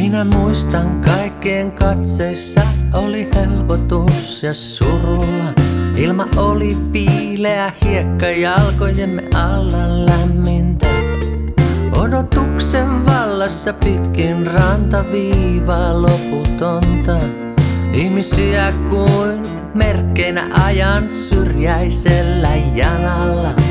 Minä muistan kaikkien katseissa oli helpotus ja surua. Ilma oli viileä, hiekka jalkojemme alla lämmintä. Odotuksen vallassa pitkin rantaviivaa loputonta. Ihmisiä kuin merkkeinä ajan syrjäisellä janalla.